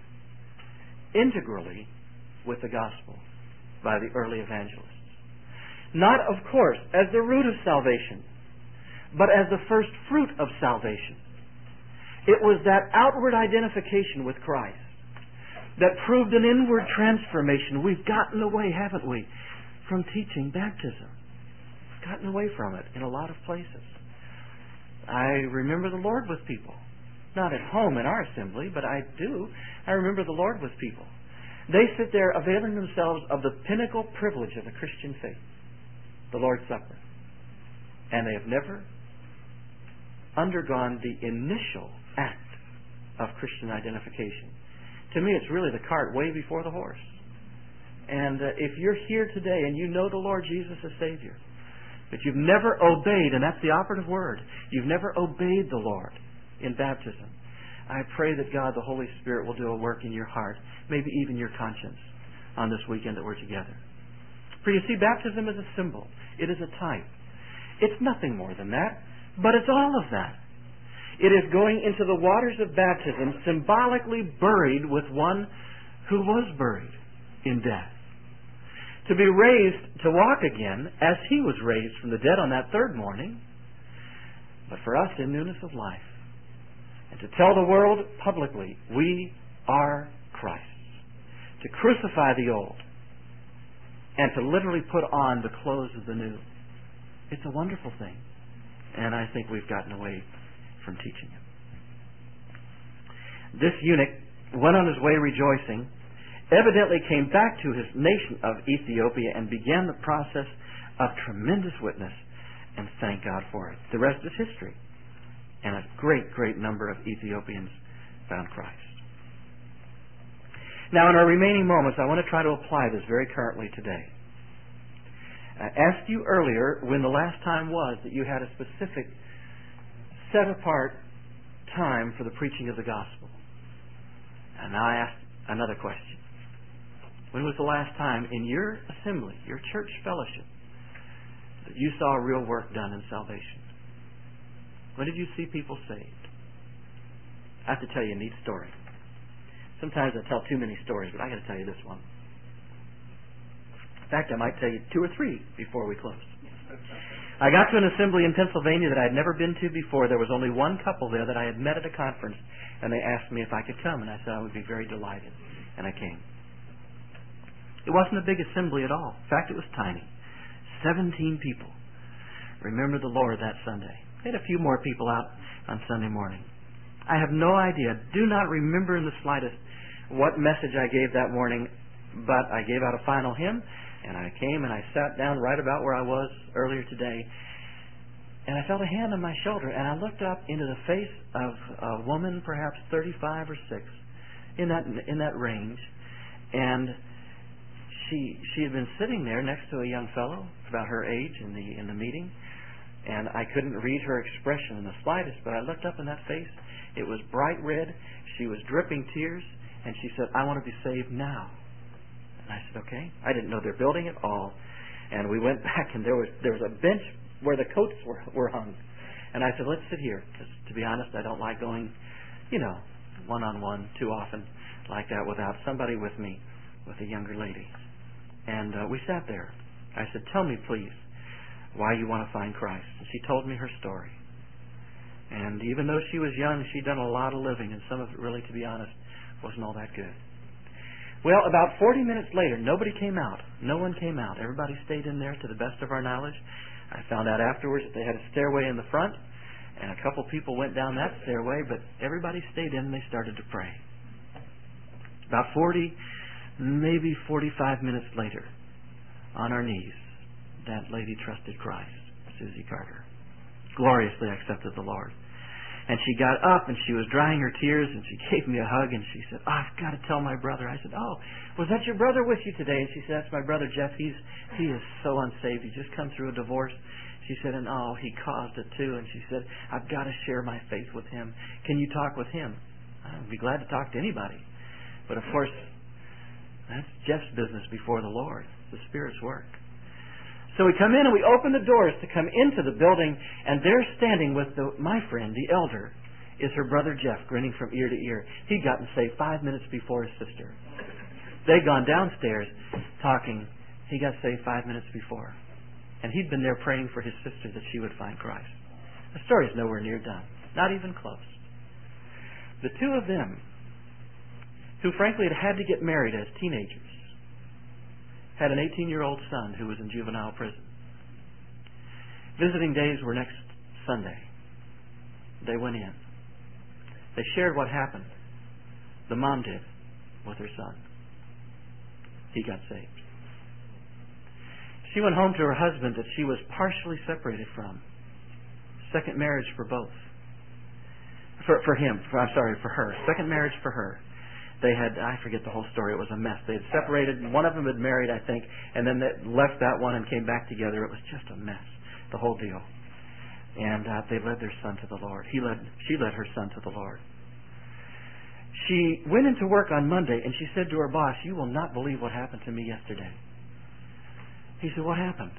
Speaker 1: integrally with the gospel by the early evangelists. Not, of course, as the root of salvation, but as the first fruit of salvation. It was that outward identification with Christ that proved an inward transformation. We've gotten away, haven't we, from teaching baptism. We've gotten away from it in a lot of places. I remember the Lord with people. Not at home in our assembly, but I do. I remember the Lord with people. They sit there availing themselves of the pinnacle privilege of the Christian faith, the Lord's Supper. And they have never undergone the initial act of Christian identification. To me, it's really the cart way before the horse. And if you're here today and you know the Lord Jesus as Savior, but you've never obeyed, and that's the operative word, you've never obeyed the Lord in baptism, I pray that God, the Holy Spirit, will do a work in your heart, maybe even your conscience, on this weekend that we're together. For you see, baptism is a symbol. It is a type. It's nothing more than that, but it's all of that. It is going into the waters of baptism, symbolically buried with one who was buried in death. To be raised to walk again, as He was raised from the dead on that third morning, but for us in newness of life. And to tell the world publicly, we are Christ's. To crucify the old, and to literally put on the clothes of the new. It's a wonderful thing. And I think we've gotten away from teaching it. This eunuch went on his way rejoicing, evidently came back to his nation of Ethiopia and began the process of tremendous witness, and thank God for it. The rest is history. And a great, great number of Ethiopians found Christ. Now, in our remaining moments, I want to try to apply this very currently today. I asked you earlier when the last time was that you had a specific set-apart time for the preaching of the gospel. And now I ask another question. When was the last time in your assembly, your church fellowship, that you saw a real work done in salvation? When did you see people saved? I have to tell you a neat story. Sometimes I tell too many stories, but I got to tell you this one. In fact, I might tell you 2 or 3 before we close. I got to an assembly in Pennsylvania that I had never been to before. There was only one couple there that I had met at a conference, and they asked me if I could come, and I said I would be very delighted, and I came. It wasn't a big assembly at all. In fact, it was tiny. 17 people remembered the Lord that Sunday. They had a few more people out on Sunday morning. I have no idea, do not remember in the slightest what message I gave that morning, but I gave out a final hymn, and I came and I sat down right about where I was earlier today. And I felt a hand on my shoulder, and I looked up into the face of a woman, perhaps 35 or 6, in that range. And she had been sitting there next to a young fellow about her age in the meeting, and I couldn't read her expression in the slightest. But I looked up in that face; it was bright red. She was dripping tears, and she said, "I want to be saved now." And I said, "Okay." I didn't know their building at all, and we went back, and there was a bench where the coats were hung. And I said, "Let's sit here," because, to be honest, I don't like going, one-on-one too often like that without somebody with me, with a younger lady. And we sat there. I said, "Tell me, please, why you want to find Christ." And she told me her story. And even though she was young, she'd done a lot of living, and some of it, really, to be honest, wasn't all that good. Well, about 40 minutes later, nobody came out. No one came out. Everybody stayed in there to the best of our knowledge. I found out afterwards that they had a stairway in the front, and a couple people went down that stairway, but everybody stayed in and they started to pray. About 40, maybe 45 minutes later, on our knees, that lady trusted Christ, Susie Carter. Gloriously accepted the Lord. And she got up and she was drying her tears and she gave me a hug and she said, "I've got to tell my brother." I said, "Oh, was that your brother with you today?" And she said, "That's my brother Jeff. He is so unsaved. He's just come through a divorce." She said, "And he caused it too." And she said, "I've got to share my faith with him. Can you talk with him?" I'd be glad to talk to anybody. But of course, that's Jeff's business before the Lord. It's the Spirit's work. So we come in and we open the doors to come into the building, and there standing with my friend, the elder, is her brother Jeff, grinning from ear to ear. He'd gotten saved 5 minutes before his sister. They'd gone downstairs talking. He got saved 5 minutes before. And he'd been there praying for his sister that she would find Christ. The story's nowhere near done. Not even close. The two of them, who frankly had to get married as teenagers, had an 18-year-old son who was in juvenile prison. Visiting days were next Sunday. They went in. They shared what happened. The mom did with her son. He got saved. She went home to her husband that she was partially separated from. Second marriage for both. For her. Second marriage for her. They had, I forget the whole story, it was a mess. They had separated, one of them had married, I think, and then they left that one and came back together. It was just a mess, the whole deal. And they led their son to the Lord. She led her son to the Lord. She went into work on Monday and she said to her boss, "You will not believe what happened to me yesterday." He said, "What happened?"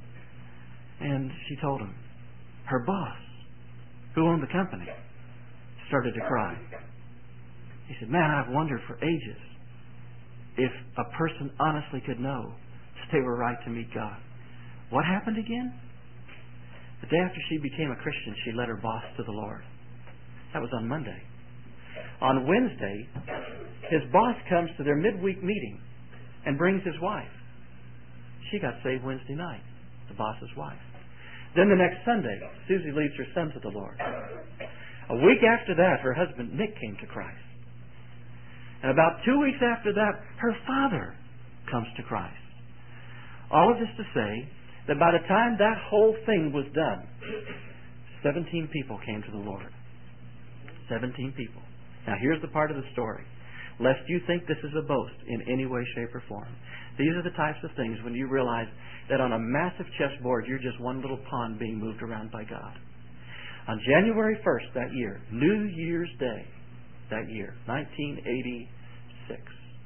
Speaker 1: And she told him. Her boss, who owned the company, started to cry. He said, "Man, I've wondered for ages if a person honestly could know that they were right to meet God." What happened again? The day after she became a Christian, she led her boss to the Lord. That was on Monday. On Wednesday, his boss comes to their midweek meeting and brings his wife. She got saved Wednesday night, the boss's wife. Then the next Sunday, Susie leads her son to the Lord. A week after that, her husband Nick came to Christ. And about 2 weeks after that, her father comes to Christ. All of this to say that by the time that whole thing was done, 17 people came to the Lord. 17 people. Now here's the part of the story. Lest you think this is a boast in any way, shape, or form. These are the types of things when you realize that on a massive chessboard, you're just one little pawn being moved around by God. On January 1st that year, New Year's Day, that year, 1986.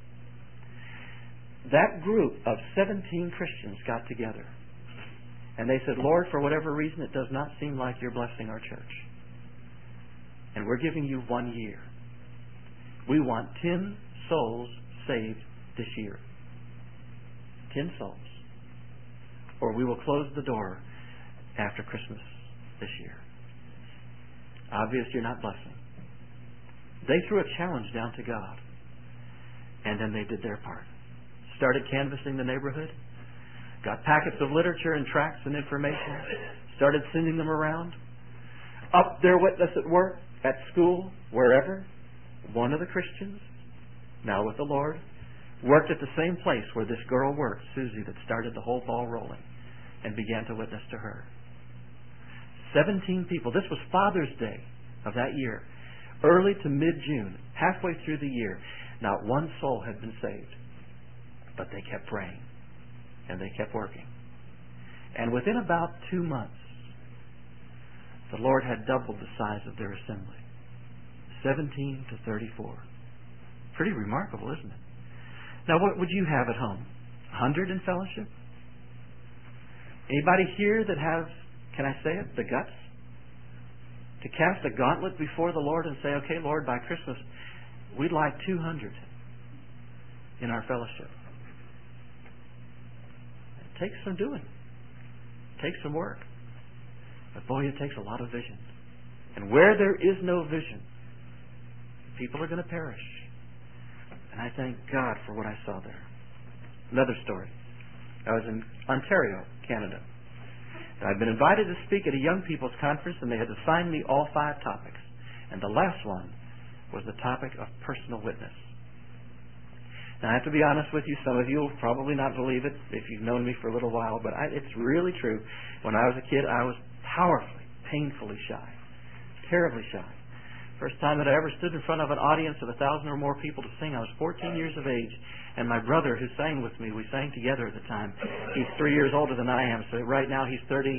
Speaker 1: That group of 17 Christians got together and they said, "Lord, for whatever reason, it does not seem like you're blessing our church. And we're giving you 1 year. We want 10 souls saved this year. 10 souls. Or we will close the door after Christmas this year." Obvious you're not blessing. They threw a challenge down to God. And then they did their part. Started canvassing the neighborhood. Got packets of literature and tracts and information. Started sending them around. Up their witness at work, at school, wherever. One of the Christians, now with the Lord, worked at the same place where this girl worked, Susie, that started the whole ball rolling, and began to witness to her.
Speaker 2: 17 people. This was Father's Day of that year. Early to mid-June, halfway through the year, not one soul had been saved. But they kept praying. And they kept working. And within about 2 months, the Lord had doubled the size of their assembly. 17 to 34. Pretty remarkable, isn't it? Now, what would you have at home? 100 in fellowship? Anybody here that has, can I say it, the guts? To cast a gauntlet before the Lord and say, okay, Lord, by Christmas, we'd like 200 in our fellowship. It takes some doing. It takes some work. But boy, it takes a lot of vision. And where there is no vision, people are going to perish. And I thank God for what I saw there. Another story. I was in Ontario, Canada. And I'd been invited to speak at a young people's conference, and they had assigned me all 5 topics. And the last one was the topic of personal witness. Now, I have to be honest with you. Some of you will probably not believe it if you've known me for a little while, but it's really true. When I was a kid, I was powerfully, painfully shy. Terribly shy. First time that I ever stood in front of an audience of 1,000 or more people to sing, I was 14 years of age. And my brother, who sang with me, we sang together at the time. He's 3 years older than I am, so right now he's 30.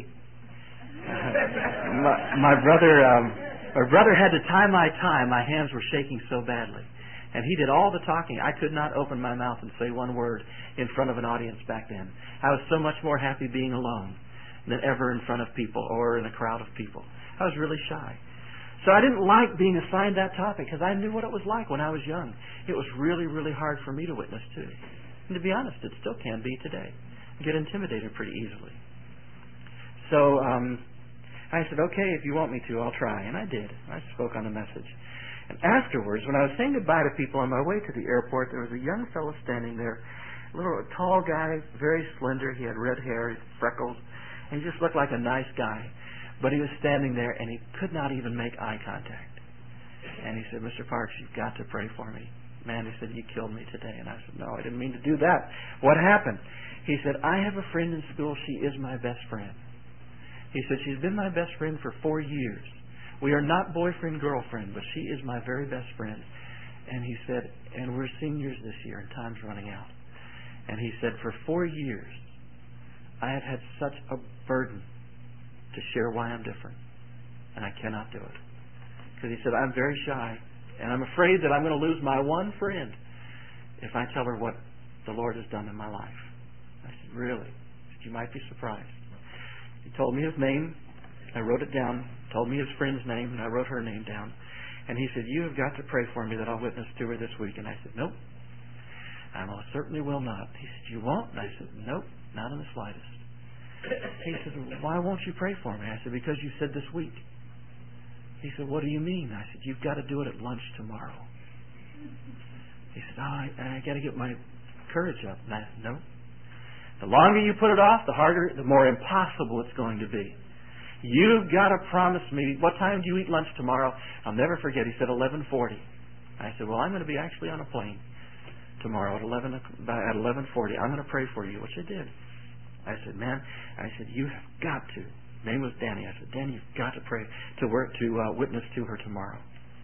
Speaker 2: My brother had to tie my tie. My hands were shaking so badly. And he did all the talking. I could not open my mouth and say one word in front of an audience back then. I was so much more happy being alone than ever in front of people or in a crowd of people. I was really shy. So I didn't like being assigned that topic because I knew what it was like when I was young. It was really, really hard for me to witness too. And to be honest, it still can be today. I get intimidated pretty easily. So I said, okay, if you want me to, I'll try. And I did. I spoke on the message. And afterwards, when I was saying goodbye to people on my way to the airport, there was a young fellow standing there, a tall guy, very slender. He had red hair, freckles, and he just looked like a nice guy. But he was standing there, and he could not even make eye contact. And he said, Mr. Parks, you've got to pray for me. Man, he said, you killed me today. And I said, no, I didn't mean to do that. What happened? He said, I have a friend in school. She is my best friend. He said, she's been my best friend for 4 years. We are not boyfriend-girlfriend, but she is my very best friend. And he said, and we're seniors this year, and time's running out. And he said, for 4 years, I have had such a burden to share why I'm different. And I cannot do it. Because he said, I'm very shy, and I'm afraid that I'm going to lose my one friend if I tell her what the Lord has done in my life. I said, really? He said, you might be surprised. He told me his name. I wrote it down. Told me his friend's name, and I wrote her name down. And he said, you have got to pray for me that I'll witness to her this week. And I said, nope. I most certainly will not. He said, you won't? And I said, nope, not in the slightest. He said, why won't you pray for me? I said, because you said this week. He said, what do you mean? I said, you've got to do it at lunch tomorrow. He said, I got to get my courage up. And I said, no. The longer you put it off, the harder, the more impossible it's going to be. You've got to promise me, what time do you eat lunch tomorrow? I'll never forget. He said 11:40. I said, well, I'm going to be actually on a plane tomorrow at 11:40. I'm going to pray for you, which I did. I said, man, you have got to. His name was Danny. I said, Danny, you've got to pray to witness to her tomorrow.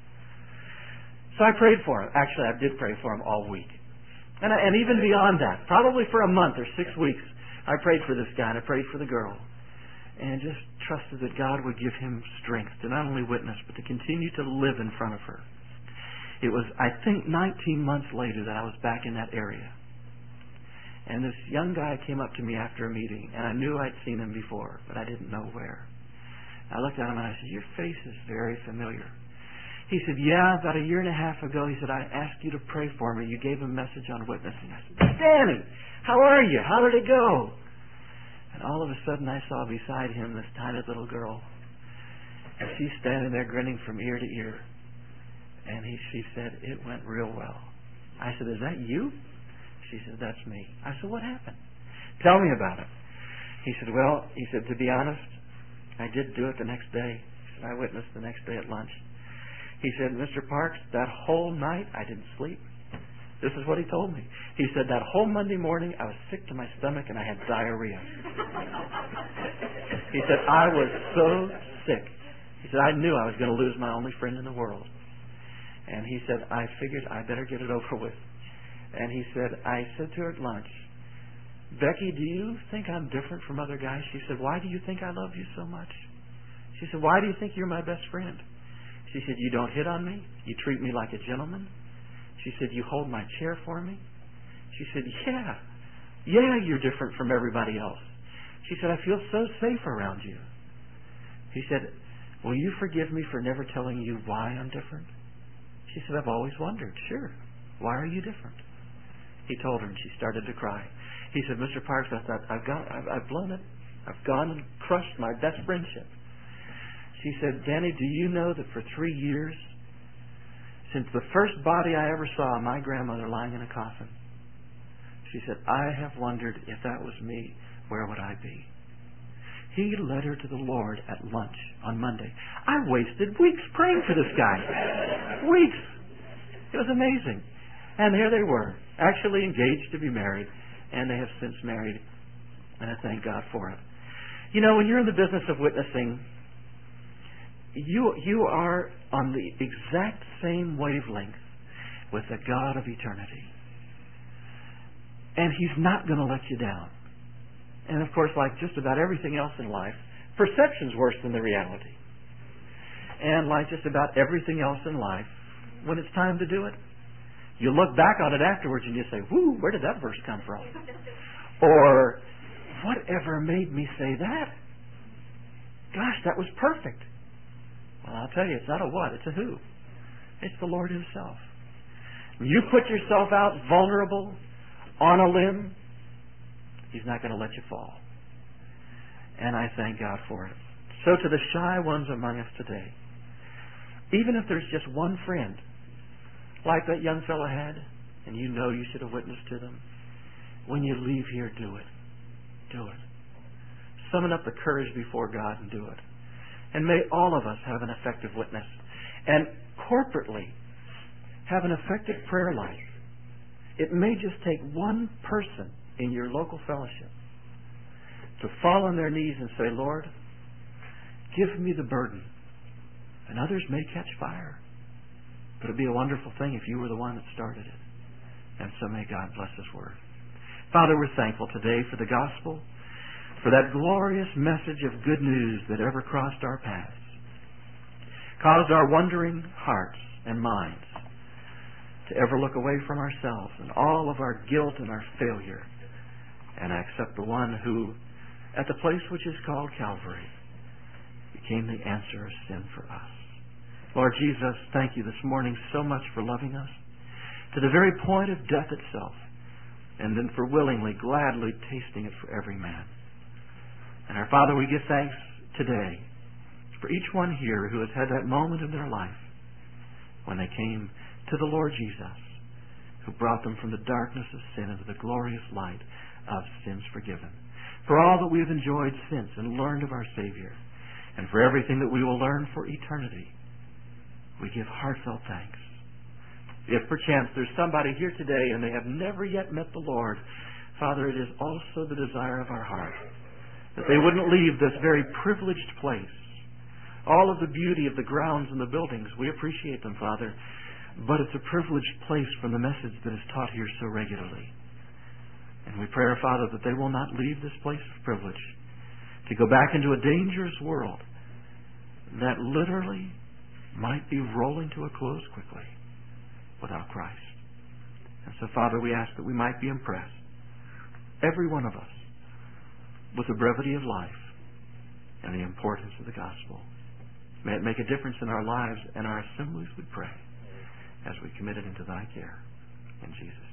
Speaker 2: So I prayed for him. Actually, I did pray for him all week. And even beyond that, probably for a month or 6 weeks, I prayed for this guy and I prayed for the girl. And just trusted that God would give him strength to not only witness, but to continue to live in front of her. It was, I think, 19 months later that I was back in that area. And this young guy came up to me after a meeting, and I knew I'd seen him before, but I didn't know where. I looked at him and I said, your face is very familiar. He said, yeah, about 1.5 years ago, he said, I asked you to pray for me. You gave a message on witnessing. I said, Danny, how are you? How did it go? And all of a sudden I saw beside him this tiny little girl. And she's standing there grinning from ear to ear. And she said, it went real well. I said, is that you? She said, that's me. I said, what happened? Tell me about it. He said, well, to be honest, I did do it the next day. He said, I witnessed the next day at lunch. He said, Mr. Parks, that whole night I didn't sleep. This is what he told me. He said, that whole Monday morning I was sick to my stomach and I had diarrhea. He said, I was so sick. He said, I knew I was going to lose my only friend in the world. And he said, I figured I better get it over with. And he said, I said to her at lunch, Becky, do you think I'm different from other guys? She said, why do you think I love you so much? She said, why do you think you're my best friend? She said, you don't hit on me. You treat me like a gentleman. She said, you hold my chair for me. She said, yeah, you're different from everybody else. She said, I feel so safe around you. He said, will you forgive me for never telling you why I'm different? She said, I've always wondered. Sure. Why are you different? He told her, and she started to cry. He said, Mr. Parks, I thought, I've blown it. I've gone and crushed my best friendship. She said, Danny, do you know that for 3 years, since the first body I ever saw, my grandmother lying in a coffin, she said, I have wondered if that was me, where would I be? He led her to the Lord at lunch on Monday. I wasted weeks praying for this guy. Weeks. It was amazing. And here they were, actually engaged to be married, and they have since married, and I thank God for it. You know, when you're in the business of witnessing, you are on the exact same wavelength with the God of eternity. And He's not going to let you down. And of course, like just about everything else in life, perception's worse than the reality. And like just about everything else in life, when it's time to do it, you look back on it afterwards and you say, whoo, where did that verse come from? Or, whatever made me say that? Gosh, that was perfect. Well, I'll tell you, it's not a what, it's a who. It's the Lord Himself. When you put yourself out vulnerable, on a limb, He's not going to let you fall. And I thank God for it. So to the shy ones among us today, even if there's just one friend, like that young fellow had, and you know you should have witnessed to them, when you leave here, do it. Do it. Summon up the courage before God and do it. And may all of us have an effective witness. And corporately, have an effective prayer life. It may just take one person in your local fellowship to fall on their knees and say, Lord, give me the burden. And others may catch fire. But it would be a wonderful thing if you were the one that started it. And so may God bless His Word. Father, we're thankful today for the gospel, for that glorious message of good news that ever crossed our paths, caused our wondering hearts and minds to ever look away from ourselves and all of our guilt and our failure and accept the one who, at the place which is called Calvary, became the answer of sin for us. Lord Jesus, thank You this morning so much for loving us to the very point of death itself, and then for willingly, gladly tasting it for every man. And our Father, we give thanks today for each one here who has had that moment in their life when they came to the Lord Jesus, who brought them from the darkness of sin into the glorious light of sins forgiven. For all that we have enjoyed since and learned of our Savior, and for everything that we will learn for eternity, we give heartfelt thanks. If perchance there's somebody here today and they have never yet met the Lord, Father, it is also the desire of our heart that they wouldn't leave this very privileged place. All of the beauty of the grounds and the buildings, we appreciate them, Father, but it's a privileged place from the message that is taught here so regularly. And we pray, Father, that they will not leave this place of privilege to go back into a dangerous world that literally might be rolling to a close quickly without Christ. And so, Father, we ask that we might be impressed, every one of us, with the brevity of life and the importance of the gospel. May it make a difference in our lives and our assemblies, we pray, as we commit it into Thy care. In Jesus' name.